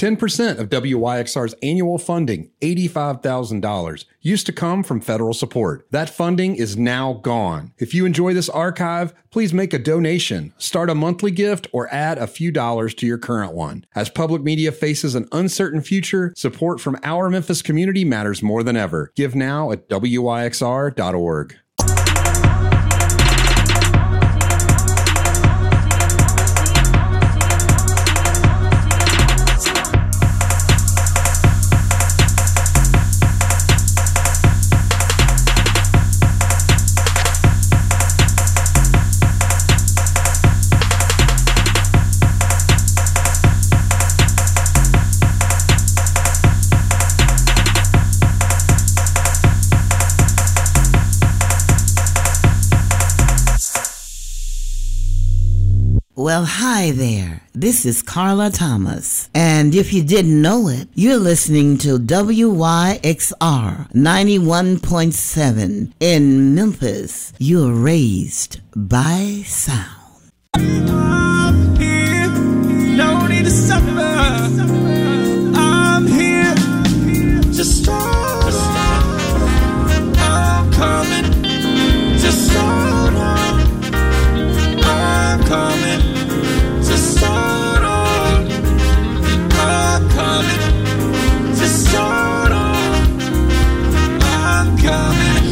10% of WYXR's annual funding, $85,000, used to come from federal support. That funding is now gone. If you enjoy this archive, please make a donation, start a monthly gift, or add a few dollars to your current one. As public media faces an uncertain future, support from our Memphis community matters more than ever. Give now at WYXR.org. Well, hi there. This is Carla Thomas. And if you didn't know it, you're listening to WYXR 91.7 in Memphis. You're raised by sound. I'm here. No need to suffer. I'm here. Just start. I'm coming. Just start on. I'm coming. Just start on. I'm coming. Just start on. I'm coming.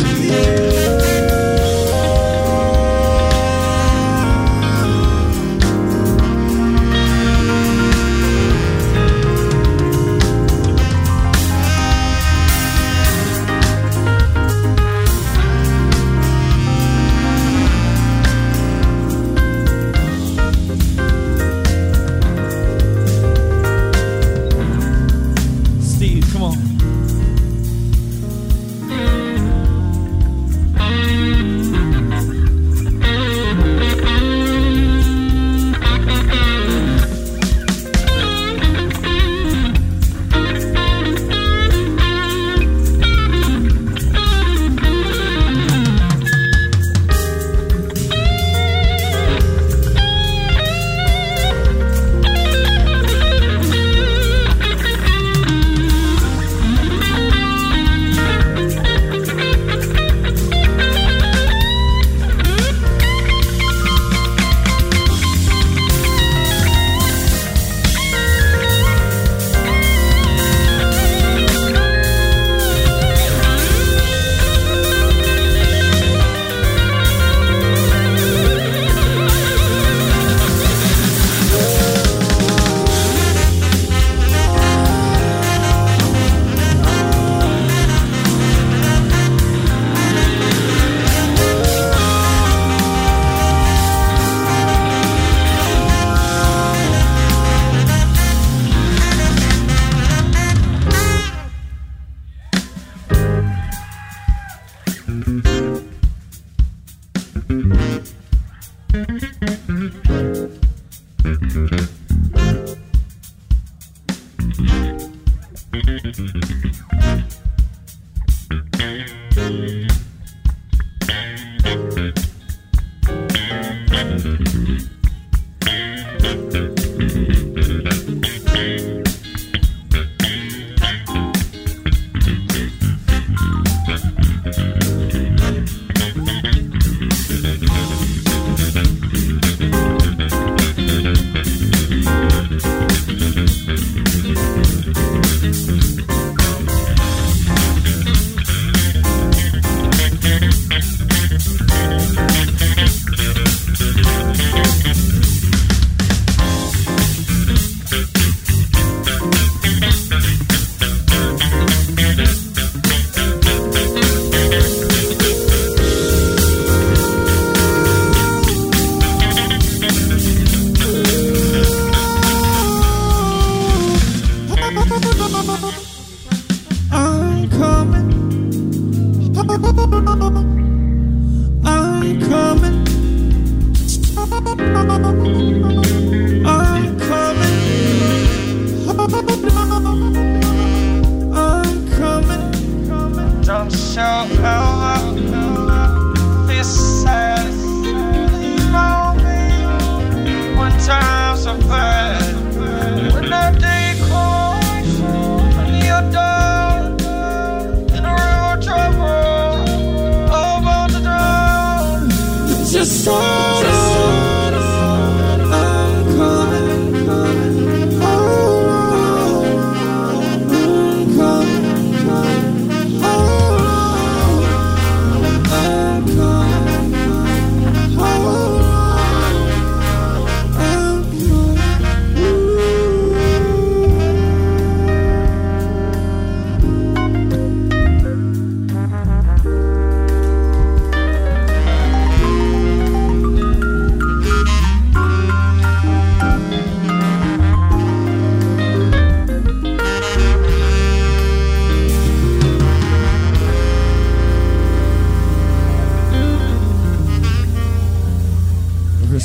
Times are bad when that day comes.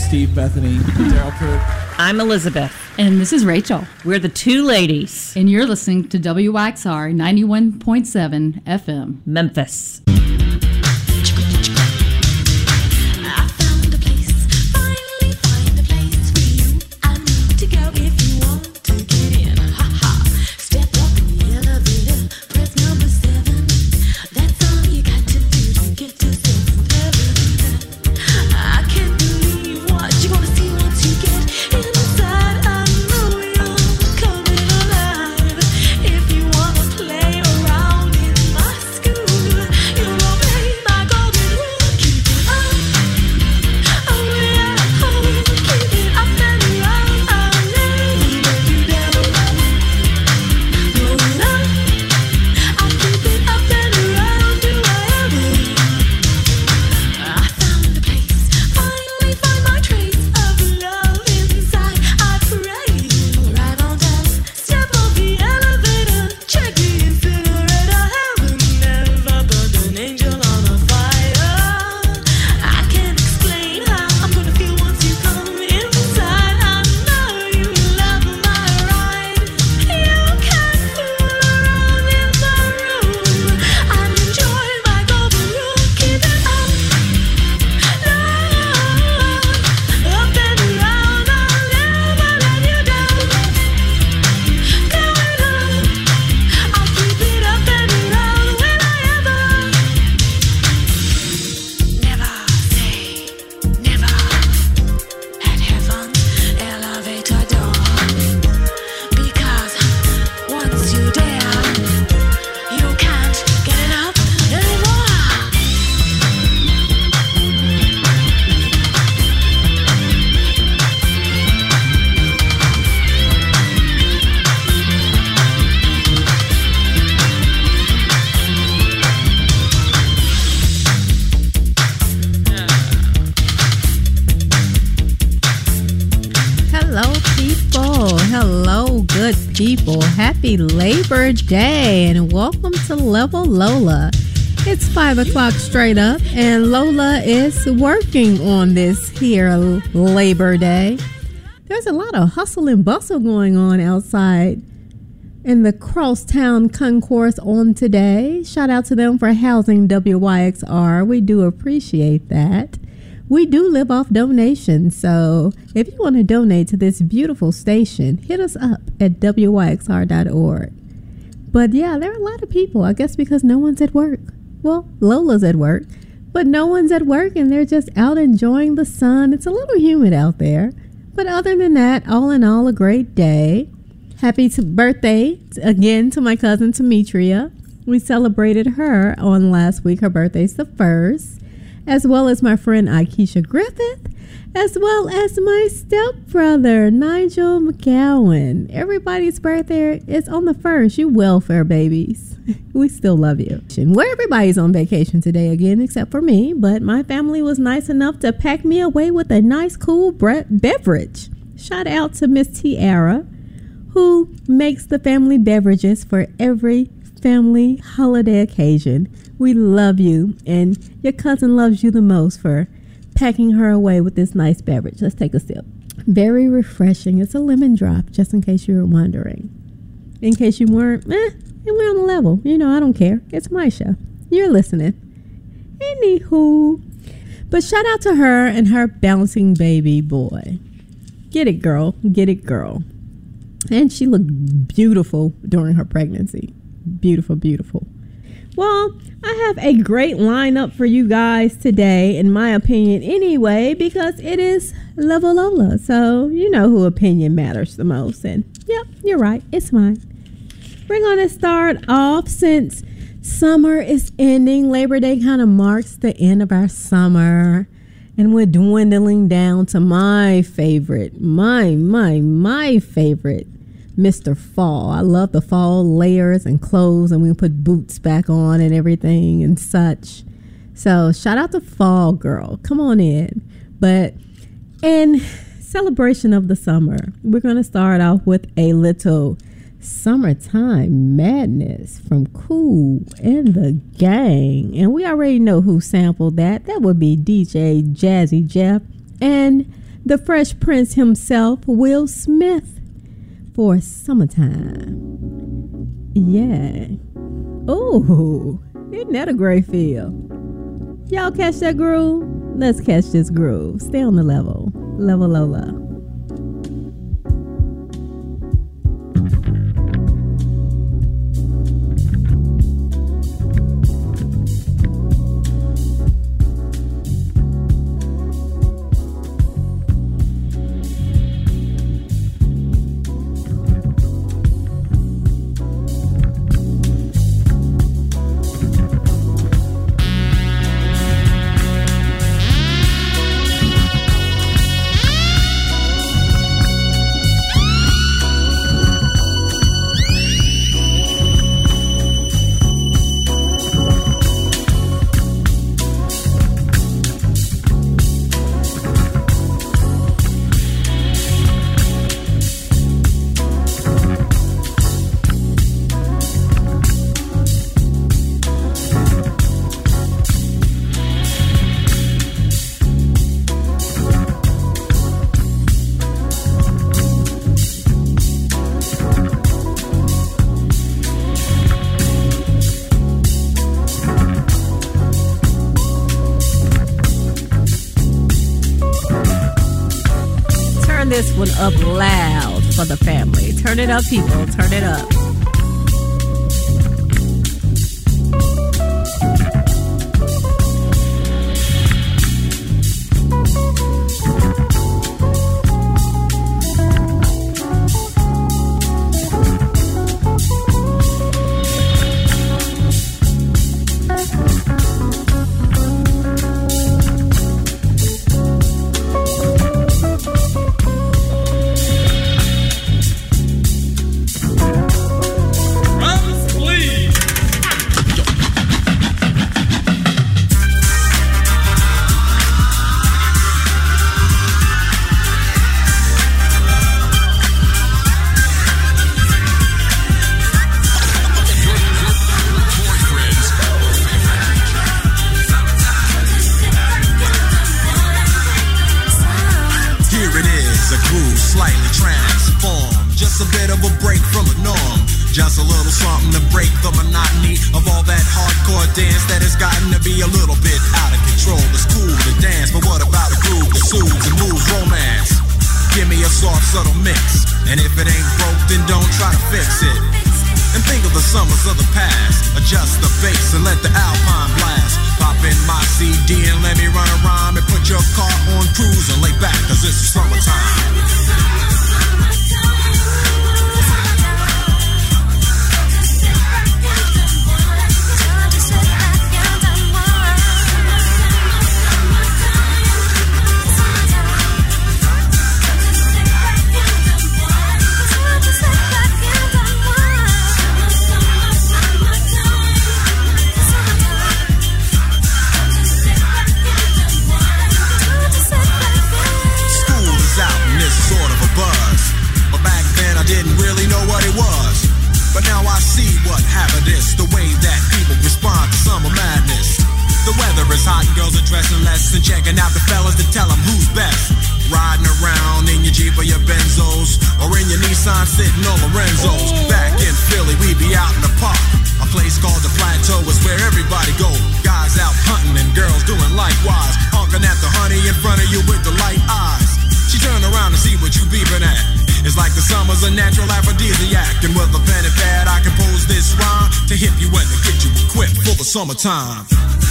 Steve Bethany, Daryl Kirk. I'm Elizabeth. And this is Rachel. We're the two ladies. And you're listening to WYXR 91.7 FM. Memphis. People, happy Labor Day and welcome to Level Lola. It's 5 o'clock straight up and Lola is working on this here Labor Day. There's a lot of hustle and bustle going on outside in the Crosstown Concourse on today. Shout out to them for housing WYXR. We do appreciate that. We do live off donations, so if you want to donate to this beautiful station, hit us up at wyxr.org. But yeah, there are a lot of people, I guess because no one's at work. Well, Lola's at work, but no one's at work and they're just out enjoying the sun. It's a little humid out there. But other than that, all in all, a great day. Happy birthday again to my cousin Demetria. We celebrated her on last week. Her birthday's the 1st. As well as my friend Aikisha Griffith, as well as my stepbrother, Nigel McGowan. Everybody's birthday is on the 1st. You welfare babies. We still love you. Well, everybody's on vacation today again, except for me, but my family was nice enough to pack me away with a nice, cool beverage. Shout out to Miss Tiara, who makes the family beverages for every family holiday occasion. We love you, and your cousin loves you the most for packing her away with this nice beverage. Let's take a sip. Very refreshing. It's a lemon drop, just in case you were wondering. In case you weren't, we're on the level. You know, I don't care. It's my show. You're listening. Anywho. But shout out to her and her bouncing baby boy. Get it, girl. Get it, girl. And she looked beautiful during her pregnancy. Beautiful, beautiful. Well, I have a great lineup for you guys today, in my opinion anyway, because it is Level Lola. So, you know who opinion matters the most. And, yep, you're right. It's mine. We're going to start off since summer is ending. Labor Day kind of marks the end of our summer. And we're dwindling down to my favorite, my favorite, Mr. Fall. I love the fall layers and clothes, and we put boots back on and everything and such. So shout out to Fall Girl. Come on in. But in celebration of the summer, we're going to start off with a little Summertime Madness from Kool and the Gang. And we already know who sampled that. That would be DJ Jazzy Jeff and the Fresh Prince himself, Will Smith, for Summertime. Yeah. Oh, isn't that a great feel? Y'all catch that groove? Let's catch this groove. Stay on the level. Level Lola. This one up loud for the family. Turn it up, people. Turn it up. Just a little something to break the monotony of all that hardcore dance that has gotten to be a little bit out of control. It's cool to dance, but what about a groove that soothes and moves romance? Give me a soft, subtle mix, and if it ain't broke, then don't try to fix it. And think of the summers of the past. Adjust the bass and let the Alpine blast. Pop in my CD and let me run a rhyme and put your car on cruise and lay back, cause it's summertime. Didn't really know what it was, but now I see what happened is the way that people respond to summer madness. The weather is hot and girls are dressing less and checking out the fellas to tell them who's best. Riding around in your Jeep or your Benzos, or in your Nissan sitting on Lorenzo's. Back in Philly, we be out in the park. A place called the Plateau is where everybody go. Guys out hunting and girls doing likewise. Honking at the honey in front of you with the light eyes. She turn around and see what you beeping at. It's like the summer's a natural aphrodisiac. And with a pen and pad I compose this rhyme to hip you and to get you equipped for the summertime.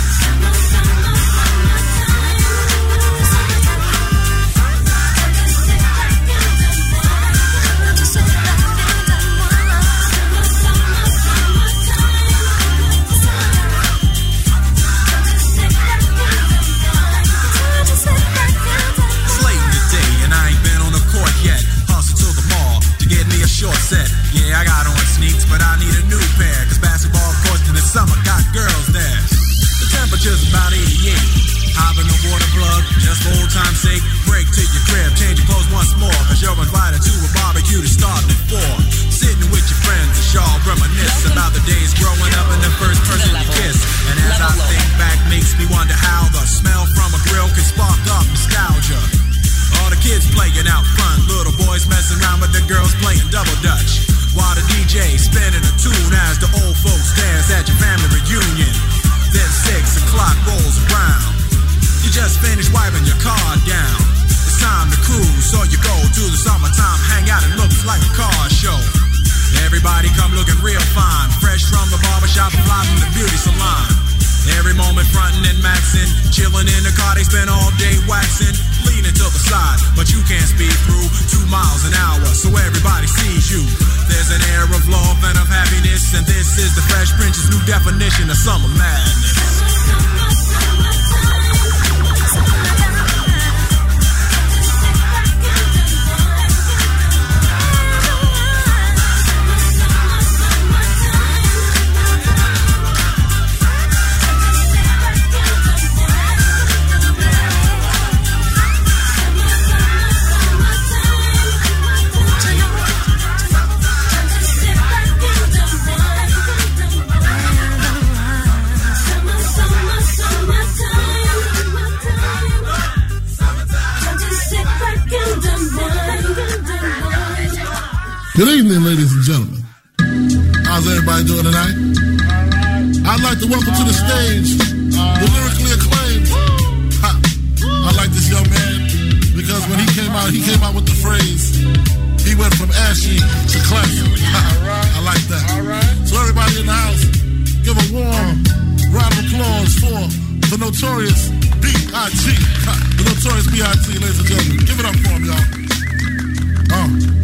Short set, yeah, I got on sneaks, but I need a new pair, cause basketball courts in the summer got girls there. The temperature's about 88. Hop in the water plug, just for old time's sake. Break to your crib, change your clothes once more, cause you're invited to a barbecue to start at 4. Sitting with your friends, and y'all reminisce about the days growing up and the first person you kiss. And as I think back, makes me wonder how the smell from a grill can spark up nostalgia. All the kids spinning a tune as the old folks dance at your family reunion. Then 6 o'clock rolls around. You just finished wiping your car down. It's time to cruise, so you go to the summertime hangout. It looks like a car show. Everybody come looking real fine, fresh from the barbershop and fly from the beauty salon. Every moment frontin' and maxin', chillin' in the car, they spend all day waxin', leaning to the side, but you can't speed through 2 miles an hour, so everybody sees you. There's an air of love and of happiness, and this is the Fresh Prince's new definition of summer madness. Good evening, ladies and gentlemen. How's everybody doing tonight? I'd like to welcome to the stage the lyrically acclaimed. I like this young man because when he came out with the phrase, he went from ashy to classic. I like that. So everybody in the house, give a warm round of applause for the Notorious B.I.G. The Notorious B.I.G., ladies and gentlemen. Give it up for him, y'all.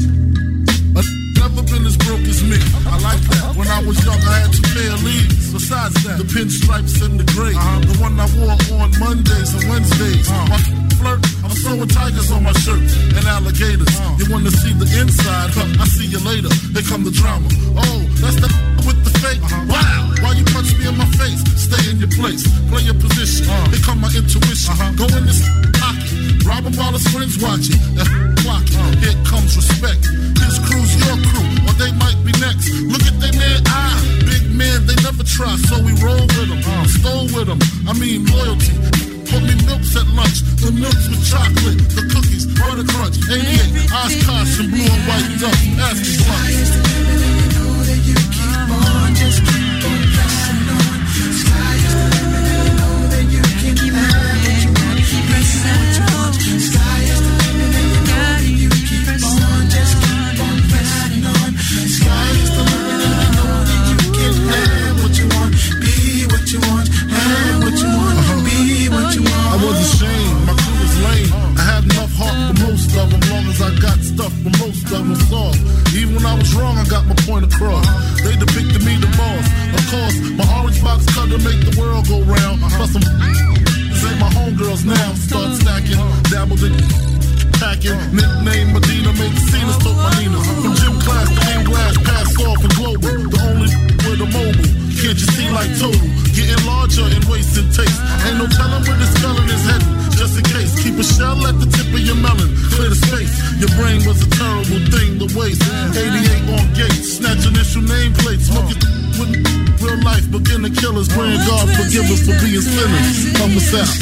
Never been as broke as me. I like that. When I was young, I had 2 pair of leaves. Besides that, the pinstripes and the gray. The one I wore on Mondays and Wednesdays. My flirt, I'm sewing tigers on my shirt and alligators. You want to see the inside? I see you later. Here come the drama. Oh, that's the with the fake. Wow. Why you punch me in my face? Stay in your place. Play your position. Here come my intuition. Go in this pocket. Rob him while his friends watching. Clock it. Here comes respect. His crew's your crew, or they might be next. Look at they man, big man, they never try, so we roll with them, stole with them. I mean loyalty. Put me milks at lunch, the milks with chocolate, the cookies, butter crunch, 88, Oshkosh and blue and white duck, ask me once. You keep on, just keep on pressing on. Sky is the limit, and you know that you can have what you want. Press what you want. Sky is the limit, and you know that you keep on, just keep on pressing on. Sky is the limit, and you know that you can have what you want. Be what you want, have what you want. Be what you want. I was ashamed, my crew was lame. I had enough heart for most of them, long as I got stuff for most of them soft. Even when I was wrong, I got my point across. They depicted me the boss. Of course, my orange box cutter make the world go round. Plus some this ain't my homegirls now. Start stacking, dabbled in packing. Nickname Medina, made the scenes, took my Nina. From gym class to name glass, passed off and global. The only with a mobile. Can't you see like total? Getting larger and wasting taste. Ain't no telling where this felon is heading. Just in case, keep a shell at the tip of your melon. Clear the space. Your brain was a terrible thing to waste. 88 on gates, snatch initial nameplates. Smoke it with real life. Begin to kill us. Praying God forgive us for being sinners. Help us out.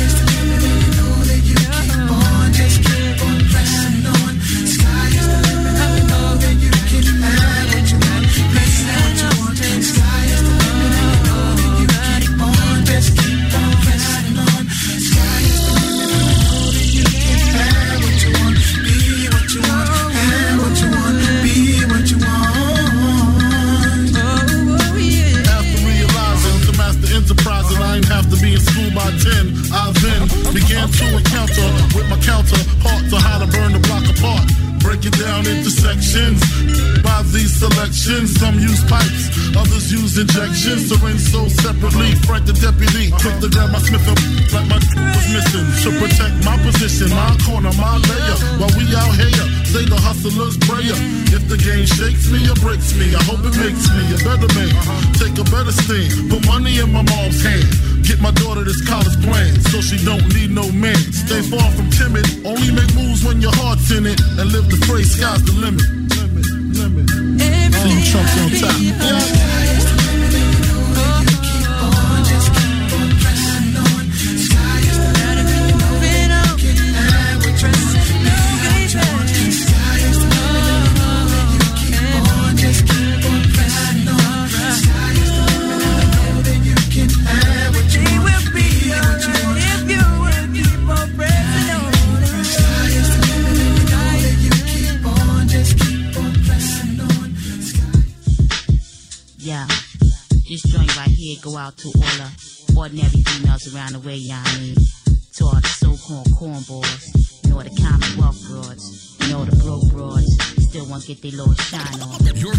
By 10, I then began to encounter with my counterpart to how to burn the block apart. Break it down into sections. By these selections, some use pipes, others use injections. Syringe sold separately. Frank the deputy quick to grab my Smith up like my was missing. To protect my position, my corner, my layer. While we out here, say the hustler's prayer. If the game shakes me or breaks me, I hope it makes me a better man. Take a better stand, put money in my mom's hand. Get my daughter this college plan, so she don't need no man. Stay far from timid, only make moves when your heart's in it. And live the phrase, sky's the limit. See Trump's on top. Just keep Yeah, this joint right here go out to all the ordinary females around the way, you know what I mean? To all the so-called cornballs, you know, the Commonwealth broads, you know, the broke broads, still want to get their little shine on. Your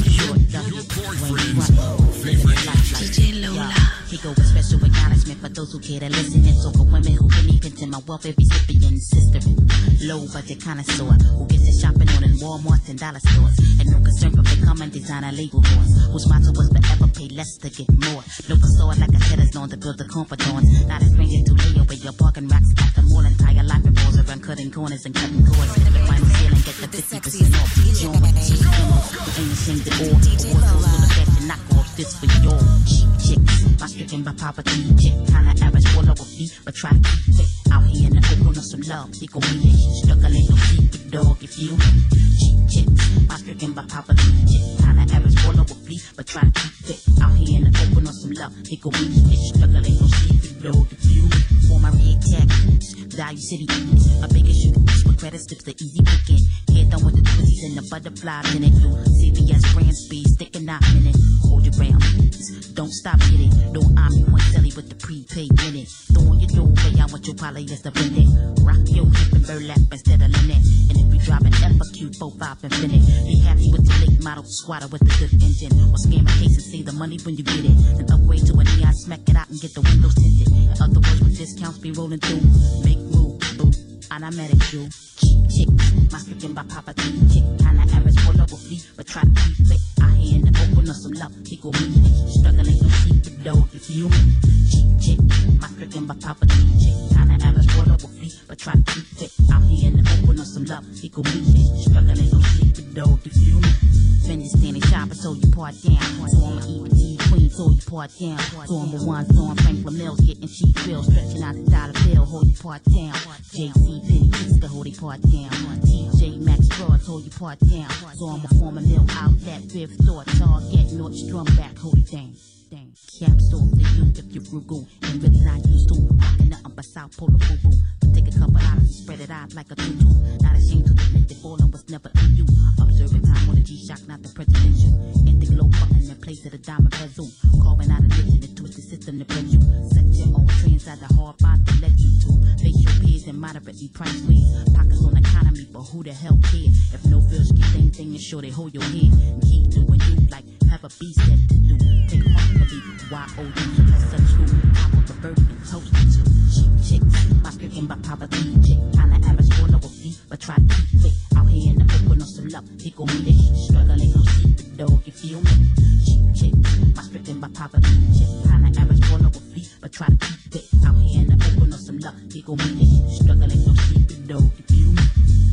boyfriend's favorite DJ Lola. He go with special acknowledgement for those who care to listen and talk of women who really pinching my welfare recipient sister. Low budget connoisseur who gets it shopping on in Walmart and dollar stores. And no concern for becoming designer label horse. Whose motto was forever pay less to get more. No facade like I said is known to build the confidence. Not a stranger to lay away your parking racks. Got them all entire life and balls around cutting corners and cutting cords. The final ceiling get the 50% off. Join my cheese demos. Ain't ashamed at all. Awards full of fashion knock off. This for your cheap chicks. My stricken by poverty. Chick kinda average all over feet. But try to keep it out here in the open of some love. He gon' be it. Struggling no secret dog if you cheap chicks. My stricken by poverty. Chick kinda average all over feet. But try to keep it out here in the open of some love. He gon' be it. Struggling no secret dog if you. For my red tag. Value City Eats. A bigger shoes with credit slips, the easy picking. Head done with the twisties and the butterflies in it. Blue CVS brand speed, sticking out in it. Hold your ground, don't stop getting. No, I'm one silly with the prepaid minute. Throw on your doorway, I want your polyester blended. Rock your hip and burlap instead of linen. And if you drive an FQ 45 Infinite, be happy with the late model squatter with the good engine. Or scam a case and save the money when you get it. Then upgrade to a neon, smack it out and get the windows tinted. In other words, with discounts be rolling through. Make move, boo, and I met it, you. Cheap chick, my stricken by poverty. Chick, kinda average, full of a fee, but try to keep it out here in the open of some love. He gon' be struggling, no secret dog, if you cheap chick, my stricken by poverty. Chick, kinda average, full of a fee, but try to keep it out here in the open of some love. He gon' be struggling, no secret dog, if you finish standing shopper, so you part down. Former E.T. Queen, so you part down. Former one, Storm Franklin Mills, getting cheap bills, stretching out the dollar bill, hold you part down. J.C. Penny Kister, hold you part down. T.J. Maxx Straws, hold you part down. So I'm a former mill outlet, fifth store, Target, Nordstrom back, hold it down. Caps off the youth if you're frugal and really not used to rocking nothing but South Polar boo-boo. Take a couple hours, spread it out like a tutu. Not ashamed to admit that falling was never in you. Observing time on the G-Shock, not the presidential. Anything low button in place of the diamond bezel. Carving out a religion and twist the system to bring you. Set your own trends at the hard bond to let you to. Face your peers and moderately price ways. Pockets on economy, but who the hell care? If no bills get anything, ensure they hold your head. And keep doing you like have a beast set to do. Take off the beat, Y.O.D. That's such who. Top of the bird and toast to. Cheap chicks, my stricken by poverty. Chick, kinda average, full of a fee, but try to keep it out here in the open of some love. He gon' be it, struggling, no secret dog, you feel me? Cheap chick, my stricken by poverty. Chick, kinda average, full of a fee, but try to keep it out here in the open of some love. He gon' be it, struggling, no secret dog, you feel me?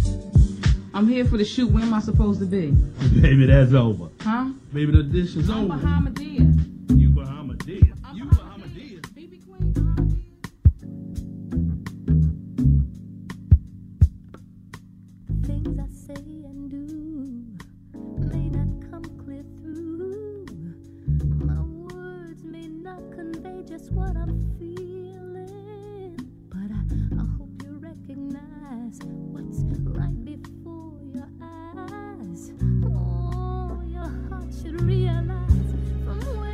I'm here for the shoot. Where am I supposed to be? Baby, that's over. Huh? Baby, the dish is I'm over. Bahamadia. You Bahamadia. You Bahamadia. BB Queen The things I say and do may not come clear through. My words may not convey just what I'm feeling, but I hope you recognize what's right before your eyes. Oh, your heart should realize from where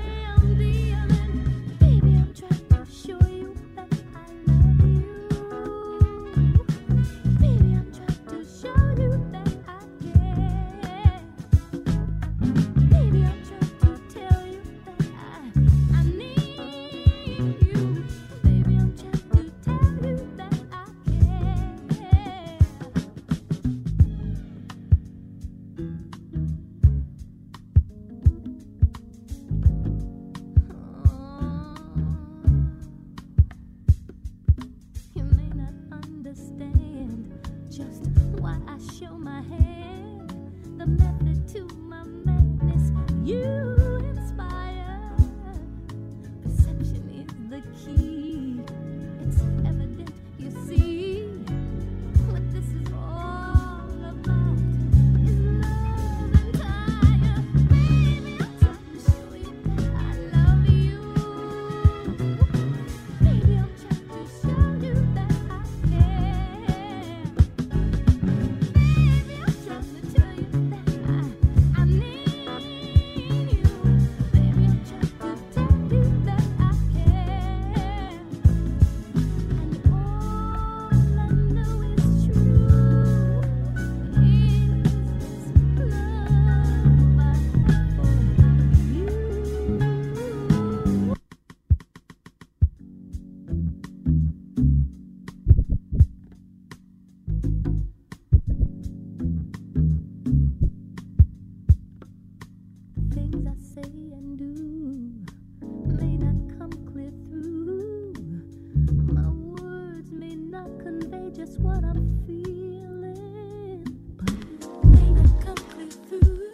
say and do may not come clear through. My words may not convey just what I'm feeling, but it may not come clear through.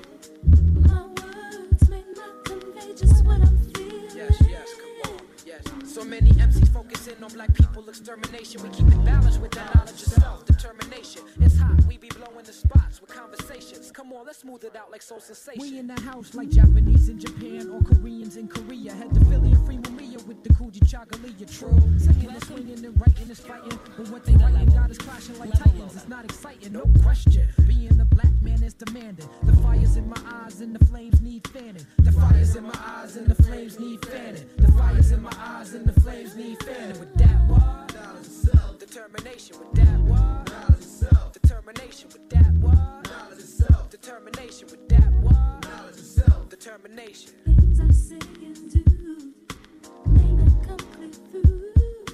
My words may not convey just what I'm feeling. Yes, come on, yes. So many MCs focusing on black people extermination. We keep it balanced with that knowledge of self, determination. It's hot, we be blowing the spots with conversations. Come on, let's smooth it out like Soul Sensation. We in the house like Japanese in Japan or Koreans in Korea. Had to Philly and free Maria with the Coogee Chagalia. True, singing and swinging and writing is fighting, but what they writing got us clashing like titans. It's not exciting, no question. Being a black man is demanding. The fire's in my eyes and the flames need fanning. The fire's in my eyes and the flames need fanning. The fire's in my eyes and the flames need fanning. With that what? Determination. With that what? Determination. With that what? Determination. With that what? Determination. Things I say and do may not come clear through.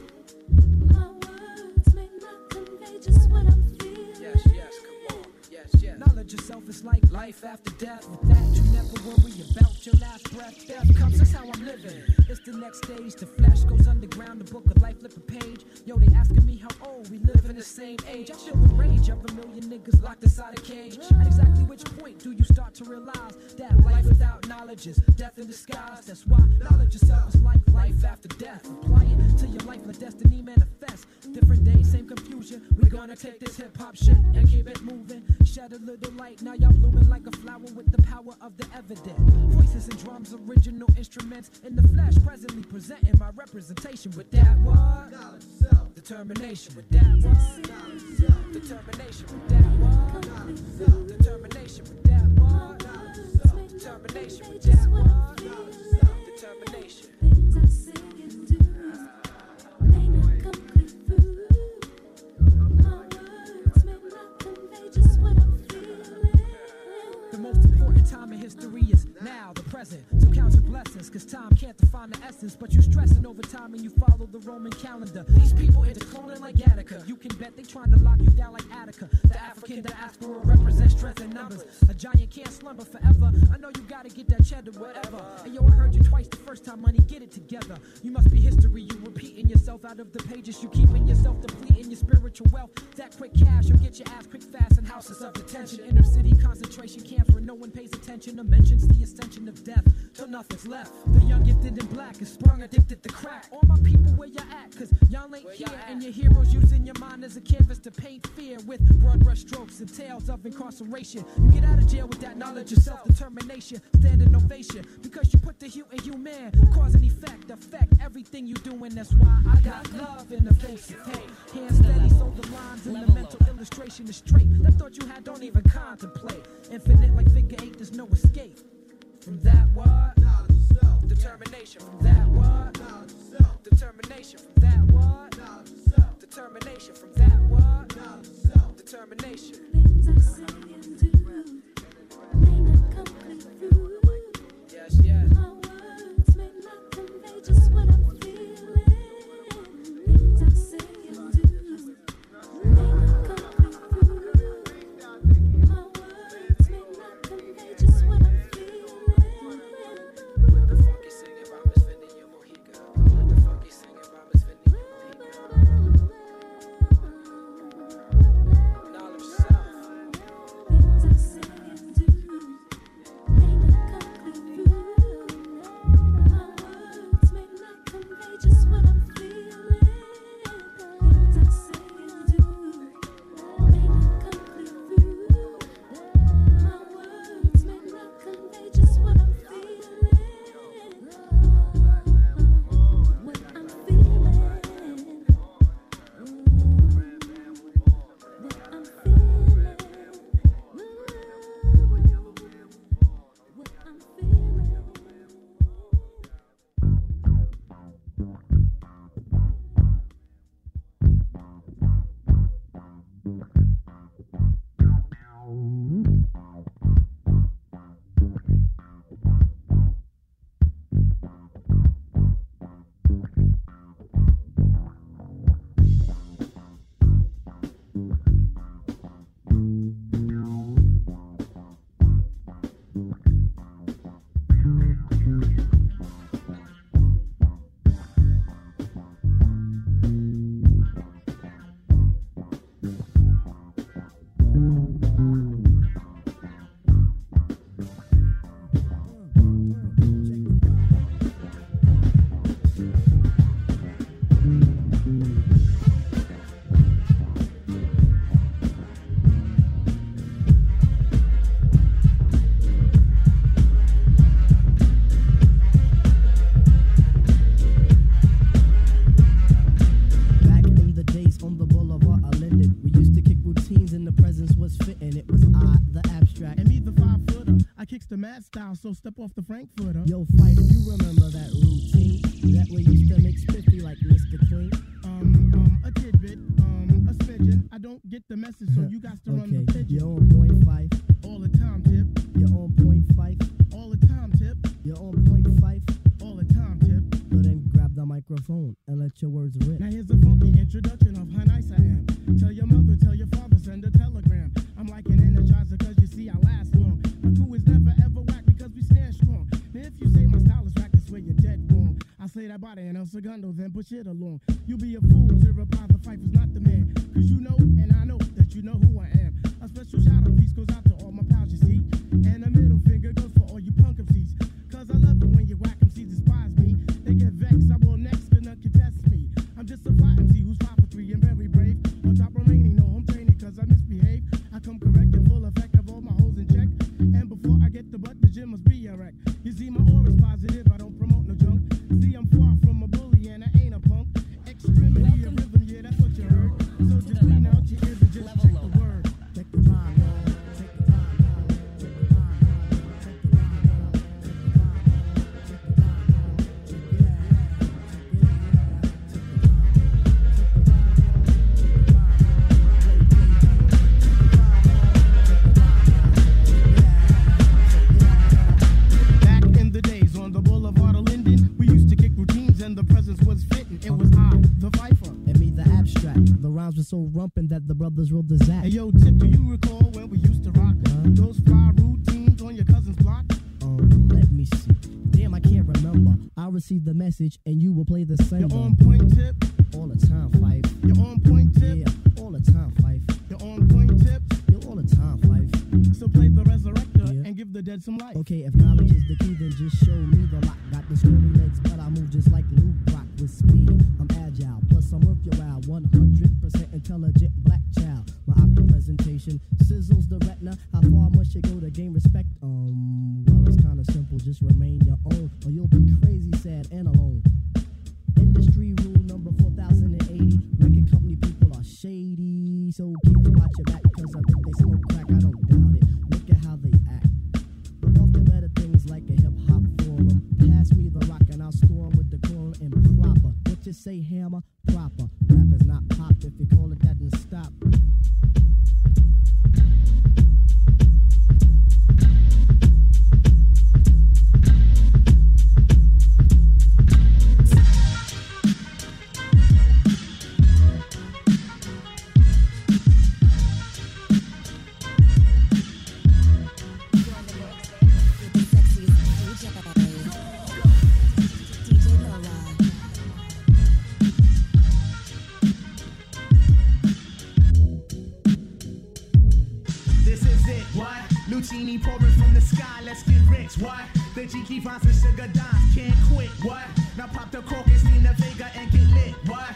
My words may not convey just what I'm feeling. Yes, come on. Yes. Knowledge yourself is like life after death. With that, you never worry about your last breath. Death comes, that's how I'm living. It's the next stage. The flesh goes underground. The book of life, flip a page. Yo, they asking me how old. We live in the same age. I feel the rage of a million niggas locked inside a cage. At exactly which point do you start to realize that life without knowledge is death in disguise? That's why knowledge yourself is like life after death. Apply it to your life, let destiny manifest. Different days, same confusion. We're gonna take this hip-hop shit and keep it moving. Shed a little light, now y'all blooming like a flower with the power of the evident. Voices and drums, original instruments in the flesh, presently presenting my representation. With that what? Determination. With that what? Determination. With that what? Determination. With that what? Determination. With that what? Determination. Things I say and do may not come clear through. My words may not convey just what I'm feeling. The most important time in history is now, the present. So count your blessings, cause time can't define the essence. But you stressing over time and you follow the Roman calendar. These people into cloning like Attica. You can bet they trying to lock you down like Attica. The African diaspora represents strength in numbers. A giant can't slumber forever. I know you gotta get that cheddar, whatever. And yo, I heard you twice the first time, money, get it together. You must be history, you repeating yourself out of the pages. You keeping yourself depleting your spiritual wealth. That quick cash, you'll get your ass quick fast in houses of detention. Inner city concentration camps where no one pays attention or mentions the ascension of death till nothing's left. The young gifted in black is sprung addicted to crack. All my people where you at, cause y'all ain't here. And your heroes using your mind as a canvas to paint fear with broad brush strokes and tales of incarceration. You get out of jail with that knowledge of self-determination, standing ovation, because you put the hue in human, cause and effect, affect everything you doing. That's why I got love in the face of hate. Hands steady so the lines in the mental illustration is straight. That thought you had don't even contemplate. Infinite like figure eight, there's no escape. From that what? Determination. From that what? Determination. From that what? Determination. From that what? Determination. Things I say and do may not come clear through. Yes. My words may not convey just what I'm feeling. Things I say and do may not come clear through. My words may not convey just what I'm feeling. With the funky singing by Miss Fendi and Mojica. With the funky singing by Miss Fendi and Mojica. Knowledge self. so step off the Frankfurter. Yo, Fife, you remember that routine? That we used to make spiffy like Mr. Clean? A tidbit, a smidgen. I don't get the message, so you got to run the pigeon. You're on point, Fife. All the time, Tip. You're on point, Fife. All the time, Tip. You're on point, Fife. All the time, Tip. So then grab the microphone and let your words rip. Now here's a funky introduction of how nice I am. Tell your mother, tell your father, send a telegram. I'm like an energizer cause you see I last long. My crew is never ever whack because we stand strong. Now if you say my style is whack, I swear you're dead wrong. I say that body and El Segundo, then push it along. You be a fool to reply the Fife is not the man. Cause you know and I know that you know who I am. A special shout out piece goes out to all my pals you see. And a middle finger goes for all you punk MCs. Cause I love it when you whack MCs despise me. They get vexed, I will next, could not contest me. I'm just a fly MC who's 5 for 3 and very brave. On top remaining, no home training cause I misbehave. I come correct and full effect of all my holes in check. And before I get the butt, the gym must be a wreck. You see my aura's positive, I don't promote no junk. See I'm far from a bully and I ain't a punk. Extremity of rhythm, yeah that's what you heard. So just clean out your ears and just check the word. Check the time, check the time, check the time, check the time, Back in the days on the Boulevard of Linden, we used to kick routines and the presence was fitting. It was I, the Fifer. And me, the abstract. The rhymes were so rumpin' that the brothers rolled the zap. Hey yo, Tip, do you recall when we used to rock those fly routines on your cousin's block? Let me see. Damn, I can't remember. I'll receive the message and you will play the sender. You're on point, Tip. All the time, Fife. You're on point, Tip. Yeah, all the time, Fife. You're on point, Tip. You're all the time, Fife. So play the resurrector and give the dead some life. Okay, if knowledge is the key, then just show me the lock. Got the stony legs, but I move just like Luke Rock with speed. I'm agile, plus I'm worth your while. 100% intelligent black child. My opera presentation sizzles the retina. How far must you go to gain respect? Well, it's kind of simple. Just remain your own, or you'll be crazy, sad, and alone. Industry rule number 4080. Record company people are shady. So kids, watch your back, cause I think they smoke crack. I don't doubt it. Look at how they act. But off the better things like a hip-hop forum. Pass me the rock and I'll score 'em with the decorum and proper. What you say, hammer? Proper. Rap is not pop. If you call it that, then stop. Lucini pouring from the sky, let's get rich, what? The G finds and sugar dimes, can't quit, what? Now pop the cork and Nina Vega and get lit, what?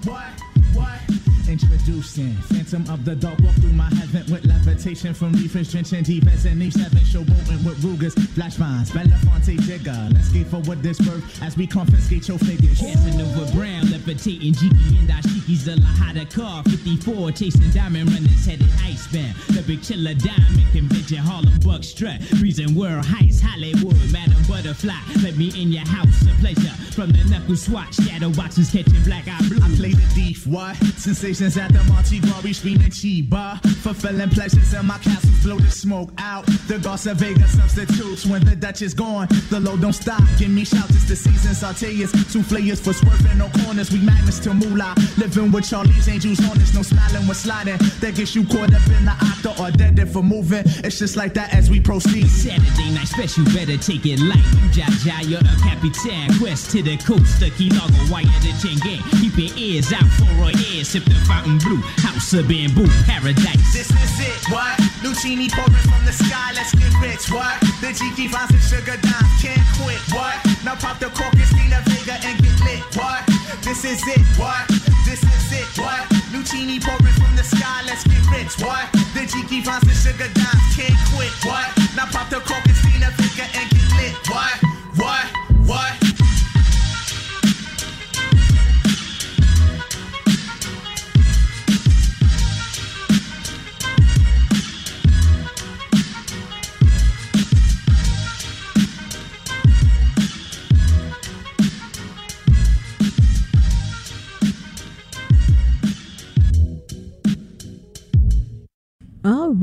Introducing Phantom of the Dark, walk through my heaven with levitation from reefers, drenching deep as an E7, showboating with Rugers, flash vines, Belafonte Jigger. Let's get forward this birth as we confiscate your figures. Casanova Brown, levitating Jiki and Ashiki's a Lahada car, 54, chasing diamond runners headed icebound. The big chiller diamond convention, Harlem Buck strut, freezing world heights, Hollywood, Madam Butterfly. Let me in your house, a pleasure. From the knuckle swatch, shadow boxes catching black eye blue. I play the thief, what? Sensations at the Mardi Gras, we screaming Chiba. Fulfilling pleasures in my castles, blow the smoke out. The Garza Vega substitutes when the Dutch is gone. The load don't stop, give me shouts, it's the season. Sauteers, souffleurs for swerving no corners. We magnets to moolah, living with Charlie's Angels honest. No smiling when sliding, that gets you caught up in the octa or dead for moving. It's just like that as we proceed. Saturday night special, better take it light. Jaja, you're the Capitan. Quest to the coast, the Key Largo, wire the Chenge. Keep your ears out for a ear, sip the fountain blue. House of bamboo, paradise. This is it, what? Lucini pouring from the sky, let's get rich, what? The G finds and sugar dimes, can't quit, what? Now pop the cork and Nina Vega and get lit, what? This is it, what? This is it, what? Lucini pouring from the sky, let's get rich, what? The G finds and sugar dimes, can't quit, what? Now pop the cork and Nina Vega and get lit, what?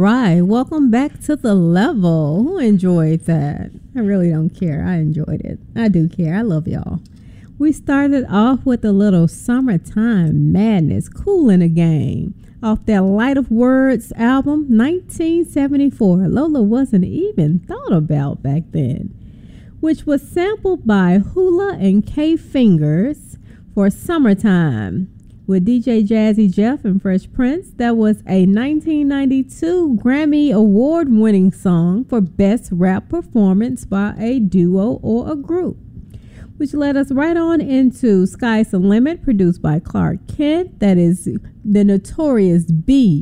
right. Welcome back to The Level. Who enjoyed that? I really don't care. I enjoyed it. I do care. I love y'all. We started off with a little Summertime Madness, Cool in the Game, off that Light of Words album, 1974. Lola wasn't even thought about back then, which was sampled by Hula and K Fingers for Summertime with DJ Jazzy Jeff and Fresh Prince. That was a 1992 Grammy Award-winning song for Best Rap Performance by a duo or a group, which led us right on into Sky's the Limit, produced by Clark Kent. That is the notorious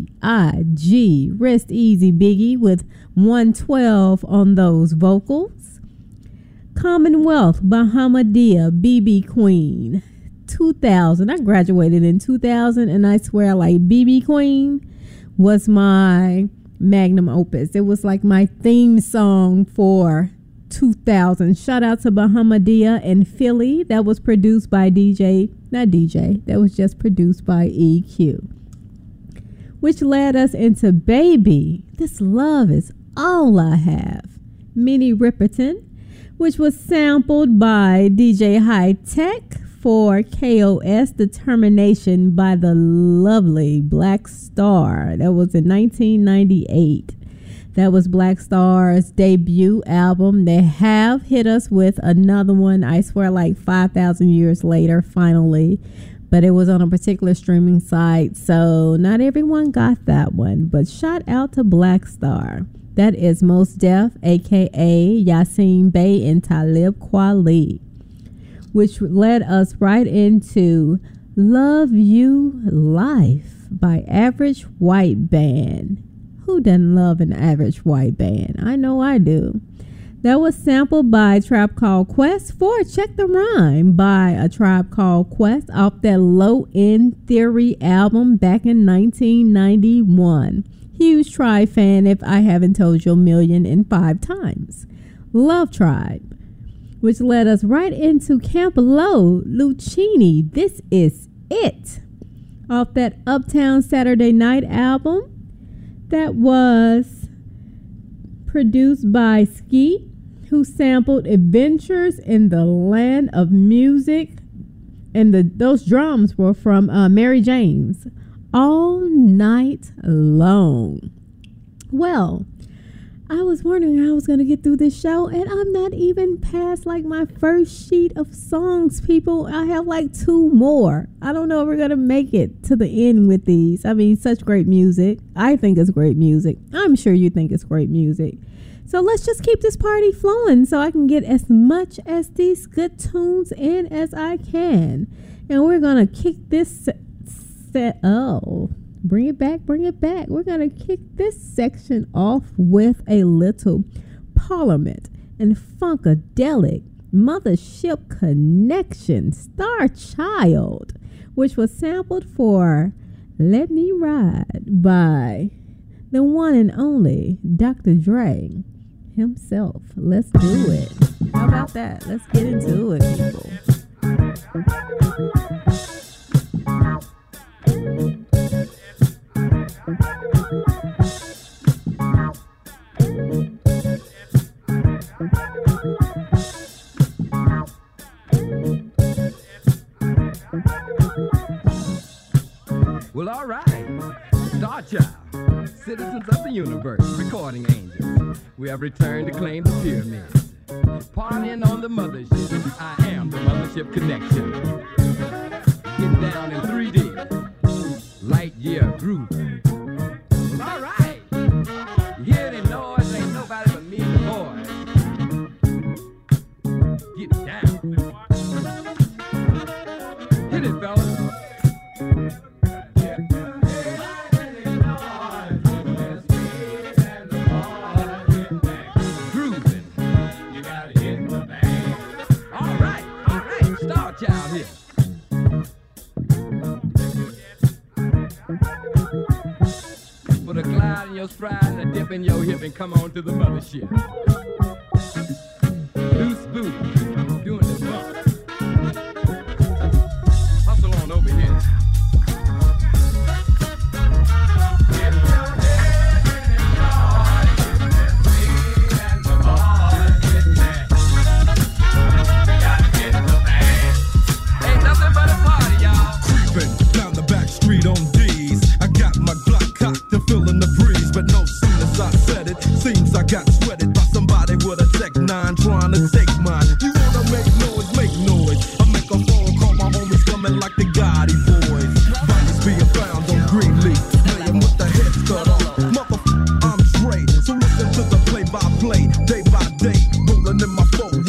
B.I.G. Rest Easy Biggie with 112 on those vocals. Commonwealth, Bahamadia, BB Queen. 2000. I graduated in 2000, and I swear, like, BB Queen was my magnum opus. It was like my theme song for 2000. Shout out to Bahamadia and Philly. That was produced by that was just produced by EQ, which led us into Baby, This Love Is All I Have, Minnie Riperton, which was sampled by DJ High Tech for KOS Determination by the lovely Black Star. That was in 1998. That was Black Star's debut album. They have hit us with another one, I swear, like 5,000 years later, finally. But it was on a particular streaming site, so not everyone got that one. But shout out to Black Star. That is Mos Def, a.k.a. Yasin Bey and Talib Kweli, which led us right into Love You Life by Average White Band. Who doesn't love an Average White Band? I know I do. That was sampled by Tribe Called Quest for Check the Rhyme by A Tribe Called Quest off that Low End Theory album back in 1991. Huge Tribe fan if I haven't told you 1,000,005 times. Love Tribe, which led us right into Camp Low, Lucchini, This Is It, off that Uptown Saturday Night album. That was produced by Skeet, who sampled Adventures in the Land of Music, and those drums were from Mary James, All Night Long. Well, I was wondering how I was going to get through this show, and I'm not even past like my first sheet of songs, people. I have like 2 more. I don't know if we're going to make it to the end with these. I mean, such great music. I think it's great music. I'm sure you think it's great music. So let's just keep this party flowing so I can get as much as these good tunes in as I can. And we're going to kick this bring it back. We're going to kick this section off with a little Parliament and Funkadelic Mothership Connection Star Child, which was sampled for Let Me Ride by the one and only Dr. Dre himself. Let's do it. How about that? Let's get into it, people. Well, all right. Star Child, citizens of the universe, recording angels. We have returned to claim the pyramids. Partying on the mothership. I am the Mothership Connection. Get down in 3D. Light year groove. Well, all right. You hear the noise? Ain't nobody but me and the boys. Get down. Hit it, fellas. Your stride and a dip in your hip and come on to the mothership. Loose booty, doing the bump. Hustle on over here.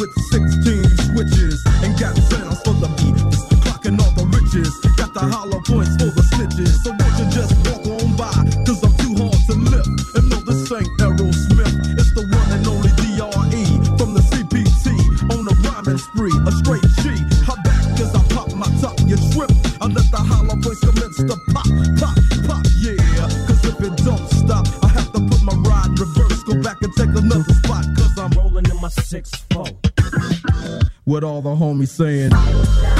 with 16 switches and got sounds for the beats, clocking all the riches. Got the hollow points for the snitches. So won't you just walk on by, cause I'm too hard to lift. And no, this ain't Aerosmith, it's the one and only D.R.E. from the CPT on a rhyming spree, a straight G. How back cause I pop my top, you trip. I let the hollow points commence to pop, pop, pop, yeah. Cause if it don't stop, I have to put my ride in reverse, go back and take another spot, cause I'm rolling in my 6-4. With all the homies saying, hell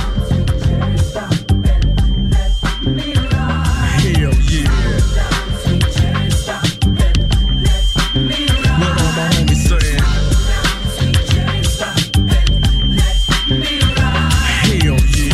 yeah. With all the homies saying, hell yeah.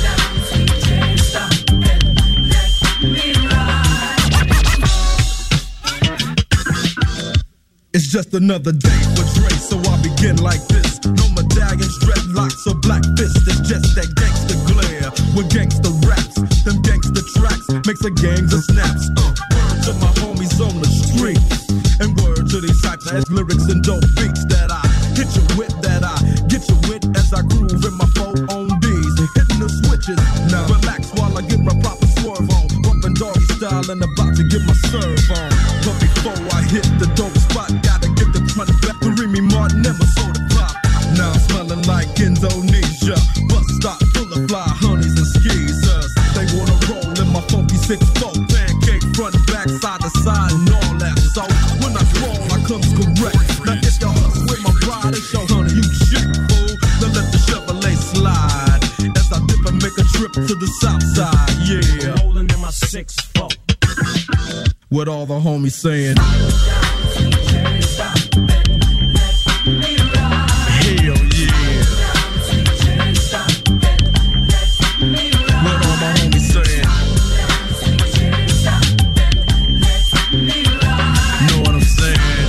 It's just another day for Dre, so I begin like this. No medallions, dreadlocks, or black fists. It's just that gangster glare with gangster raps. Them gangster tracks makes a gang of snaps. Word to my homies on the street, and word to these types of lyrics and dope beats that I hit you with, that I get you with as I groove in my 4 on D's. Hitting the switches, now relax while I get my proper swerve on. Bumping doggy style and about to get my serve on. But before I hit the dope spot, gotta get the front back to Remy Martin and my soda pop. Now I'm smelling like Indonesia, bus stop full of fly honeys and skeezers. They wanna roll in my funky 6-4, pancake front, back, side to side, and all that. So when I roll, I comes correct. Now if you hustle with my ride, it's your honey, you shit, fool. Now let the Chevrolet slide as I dip and make a trip to the south side, yeah. Rolling in my 6-4. With all the homies saying, hell yeah. With all the homies saying, know what I'm saying?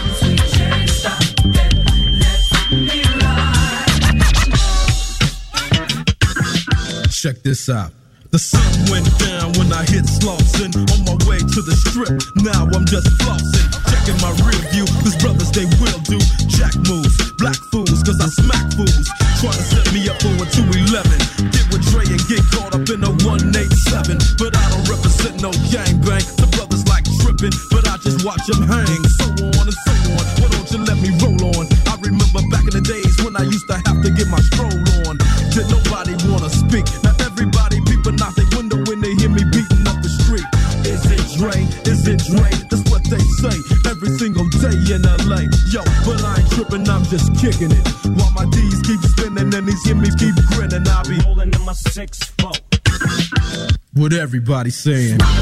Check this out. The sun went down when I hit Slauson. On my way to the strip, now I'm just flossing. Checking my rear view, cause brothers they will do jack moves, black fools, cause I smack fools. Try to set me up for a 211. Get with Dre and get caught up in a 187. But I don't represent no gangbang. The brothers like tripping, but I just watch them hang. So on and so on, why don't you let me roll on? I remember back in the days when I used to have to get my stroll on. Did nobody wanna speak? Now everybody peeping out their window when they hear me beating up the street. Is it Dre? Is it Dre? That's what they say every single day in LA. Yo, but I ain't tripping, I'm just kicking it. While my D's keep spinning and these hear me keep grinning, I'll be holding in my 6-4. What everybody saying? Hell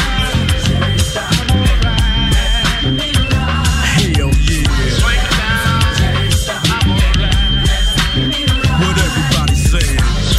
yeah. What everybody saying?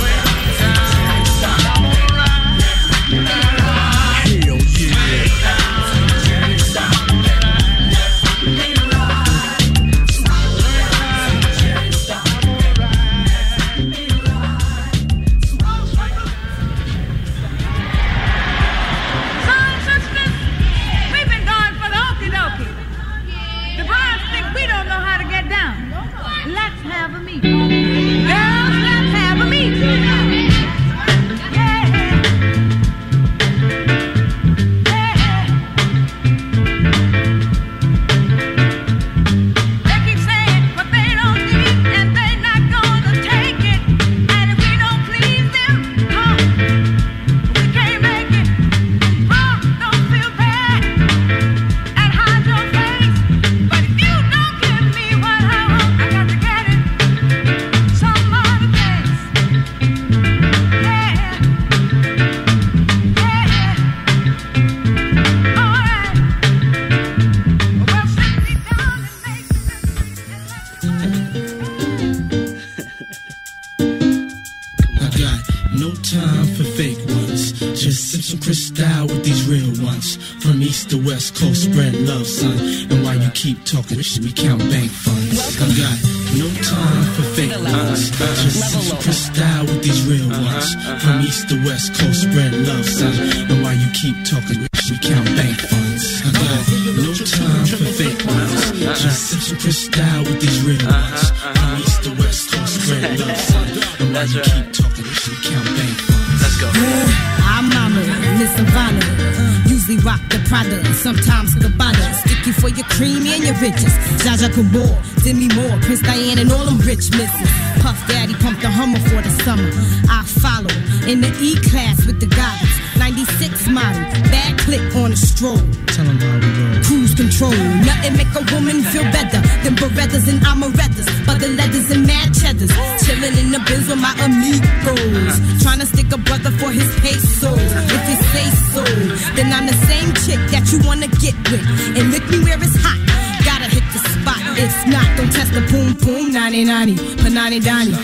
Crystal with these real ones. From east to west coast, spread love, son. And while you keep talking, we count bank funds. I got no time for fake ones. Just some crystal with these real ones. From east to west coast, spread love, son. And while you keep talking, we count bank funds. I got no time for fake ones. Just some crystal with these real ones. From east spread love, son. And while you keep talking, we should count bank funds. Let's go. I'm Mama, Miss Savannah. Usually rock the Prada, sometimes Gabbana. Sticky for your cream and your riches. Jaja Kabor, Demi Moore, Prince Diane, and all them rich misses. Puff Daddy pumped the Hummer for the summer. I follow in the E-class with the goggles. 96 model, bad click on a stroll. Tell them how we roll. Cruise control, nothing make a woman feel better than Berettas and Amarettas, but the leathers and mad cheddars. Chillin' in the Benz with my amigos, tryna stick a brother for his pesos. If you say so, then I'm the same chick that you wanna get with, and lick me where it's hot. Gotta hit the spot. If not, don't test the boom boom. 90-90, panani dani.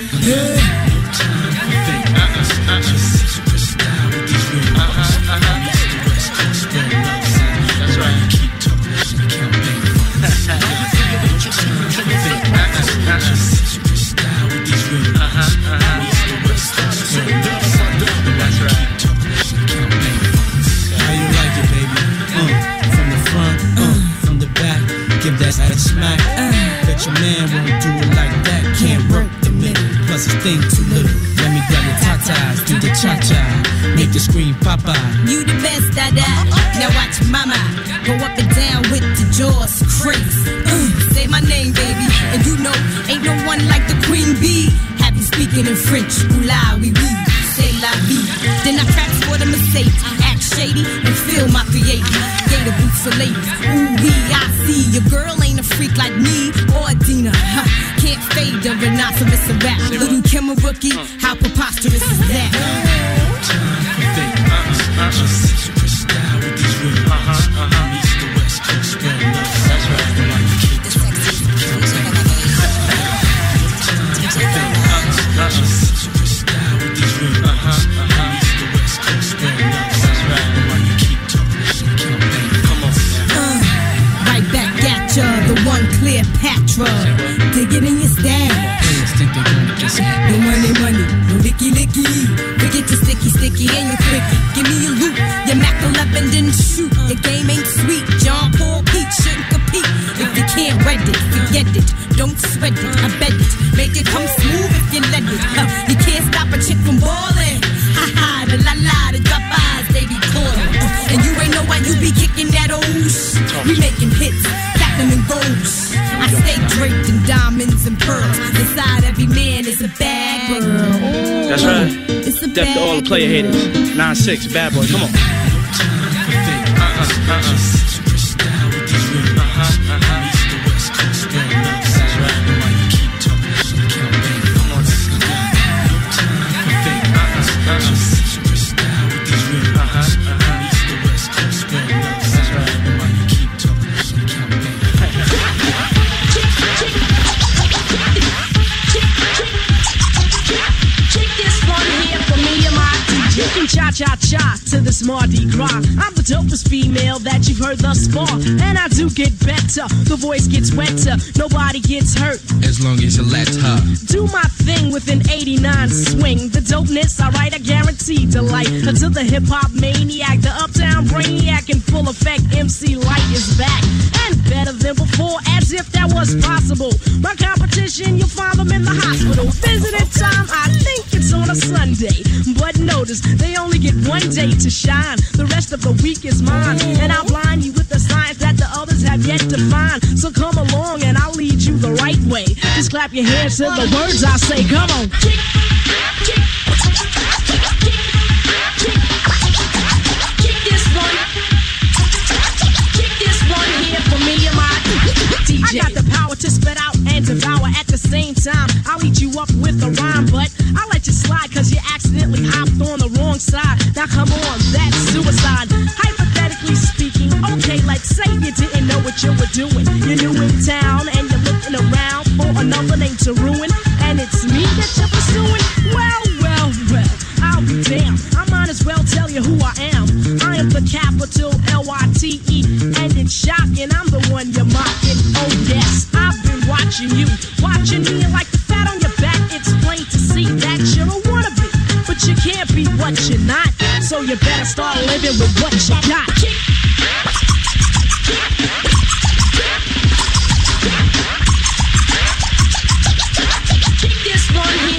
That smack, bet your man won't do it like that. Can't work the middle, plus his thing too little. Let me grab your tatas, do the cha-cha, make you scream papa. You the best, Dada. Now watch Mama go up and down with the jaws crazy. Say my name, baby, and you know ain't no one like the Queen Bee. Have you speaking in French? Oula, oui, oui, c'est la vie. Then I transport a Mercedes, act shady and feel my creative. Gator boots for ladies. Ooh wee, I see your girl ain't a freak like me or Dina. Can't fade the rhinoceros a rap. Little Kim a rookie, how preposterous is that? The one Cleopatra, dig it in your style. No money, no licky, forget your sticky, and your clicky. Give me your loot, your Mac 11 didn't shoot. Your game ain't sweet, John Paul Pete shouldn't compete. If you can't read it, forget it, don't sweat it, I bet it. Make it come smooth if you let it. You can't stop a chick from ballin'. Ha ha, the la la, the drop eyes, they be calling. And you ain't know why you be kicking that old shit. We making hits. And goals. I stay draped in diamonds and pearls. Inside every man is a bad girl. That's right. It's a Death to all the player haters. 9-6, bad boy, come on. You can cha-cha-cha to this Mardi Gras. I'm the dopest female that you've heard thus far, and I do get better. The voice gets wetter, nobody gets hurt. As long as you let her do my thing with an 89 swing. The dopeness, alright, I guarantee delight. Until the hip-hop maniac, the uptown brainiac in full effect, MC Light is back. And better than before, as if that was possible. My competition, you'll find them in the hospital. Visiting time, I think it's on a Sunday. But notice, they only get one day to shine. The rest of the week is mine. And I'll blind you with the science that the others have yet to find. So come along and I'll lead you the right way. Just clap your hands to the words I say. Come on. Kick, kick, kick this one. Kick this one here for me and my DJ. I got the power to spit out and devour at the same time. I'll eat you up with a rhyme, but I'll let you slide cause you accidentally hopped on the wrong side. Now come on, that's suicide. Hypothetically speaking, okay, like say you didn't know what you were doing. You're new in town and you're looking around for another name to ruin. And it's me that you're pursuing? Well, well, well, I'll be damned. I might as well tell you who I am. I am the capital L-Y-T-E. And it's shocking, I'm the one you're mocking. Oh yes, I've been watching you. Watching me like the fat on your back. It's plain to see that you're a wannabe. But you can't be what you're not. So you better start living with what you got. Kick this one here.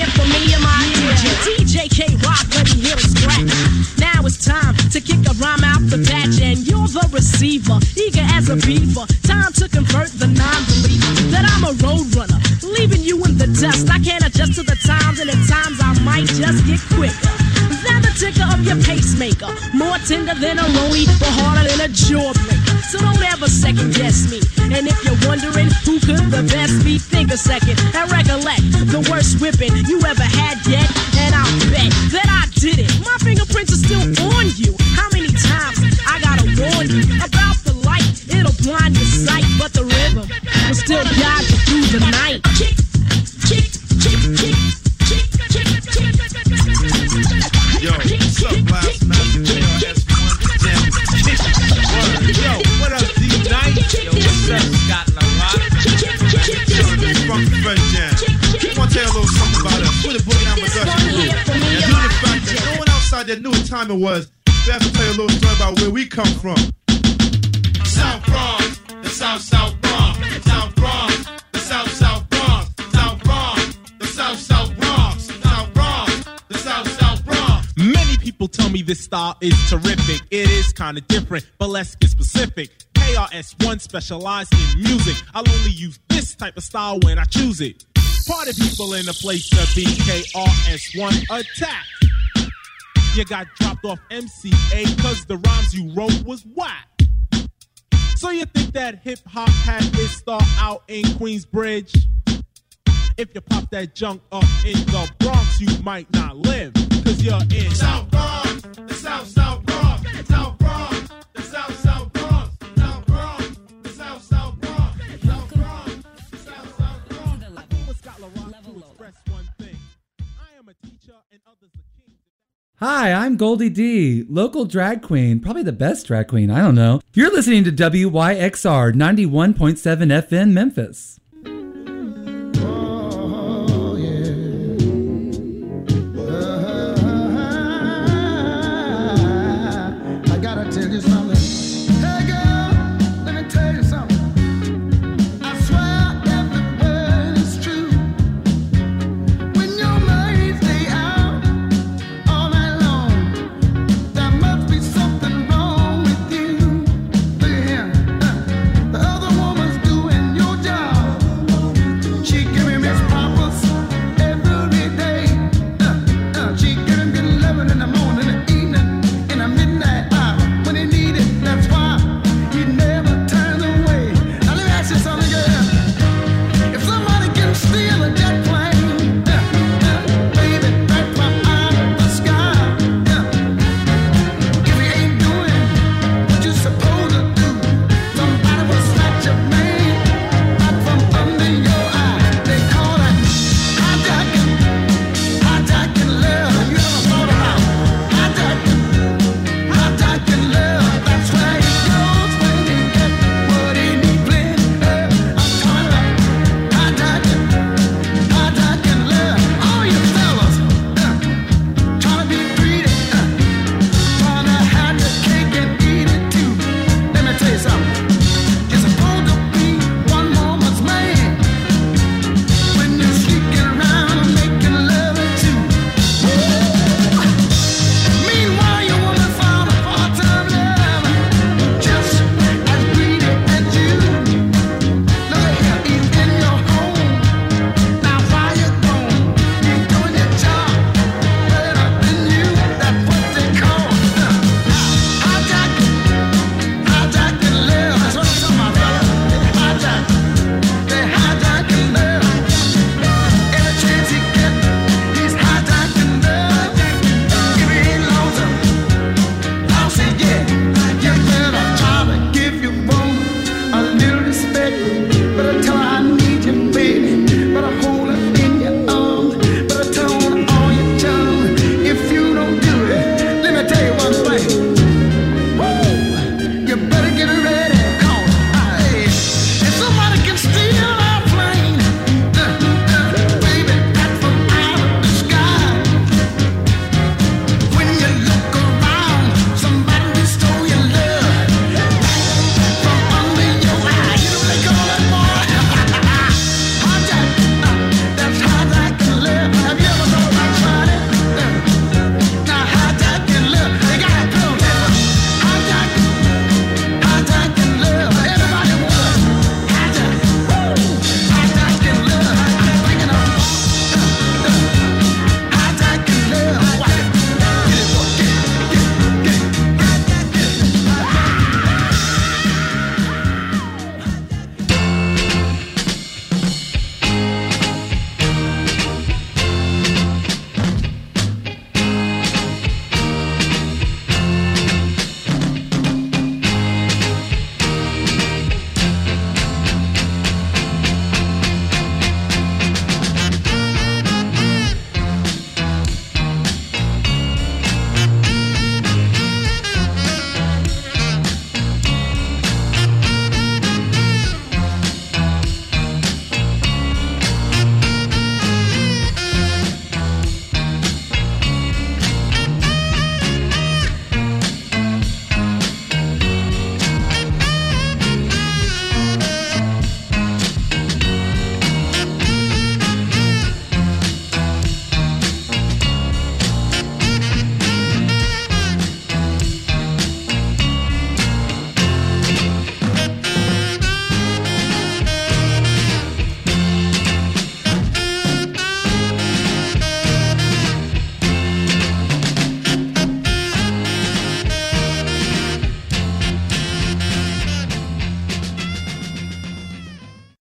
deceiver, eager as a beaver. Time to convert the non-believer that I'm a road runner, leaving you in the dust. I can't adjust to the times, and at times I might just get quicker than the ticker of your pacemaker. More tender than a rollie, but harder than a jawbreaker. So don't ever second guess me. And if you're wondering who could the best be, think a second and recollect the worst whipping you ever had yet. And I'll bet that I did it. My fingerprints are still on you. How many times I gotta warn you about the light? It'll blind your sight, but the rhythm will still guide you through the night. Kick, kick, kick, kick, kick, kick, kick. Yo, what's up, Blast Master S1 Jam? Yo, what up, D-Night? Yo, what's up, Scott LaRock? Yo, this Funky Fresh Jam. I want to tell you a little something about us. We're the Boogie Down Production Group. And due to the fact that no one outside there knew what time it was, we have to tell you a little story about where we come from. South Bronx, the South Bronx. South Bronx, the South Bronx. South Bronx, the South Bronx. South Bronx, the South Bronx. Many people tell me this style is terrific. It is kinda different, but let's get specific. KRS-One specialized in music. I'll only use this type of style when I choose it. Party people in the place to be. KRS-One attack. You got dropped off MCA cause the rhymes you wrote was whack. So you think that hip-hop had its start out in Queensbridge? If you pop that junk up in the Bronx, you might not live, cause you're in South Bronx, the South Bronx. South Bronx, the South Bronx. South Bronx, the South Bronx. South Bronx, the South Bronx. I am a teacher and others a king. Hi, I'm Goldie D, local drag queen, probably the best drag queen, I don't know. You're listening to WYXR 91.7 FM Memphis. I gotta tell you something. Hey girl, let me tell you something. I swear every word is true. When your mind stay out all night long, there must be something wrong with you. Look at here. The other woman's doing your job.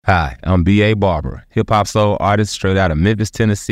Hi, I'm B.A. Barber, hip-hop soul artist straight out of Memphis, Tennessee.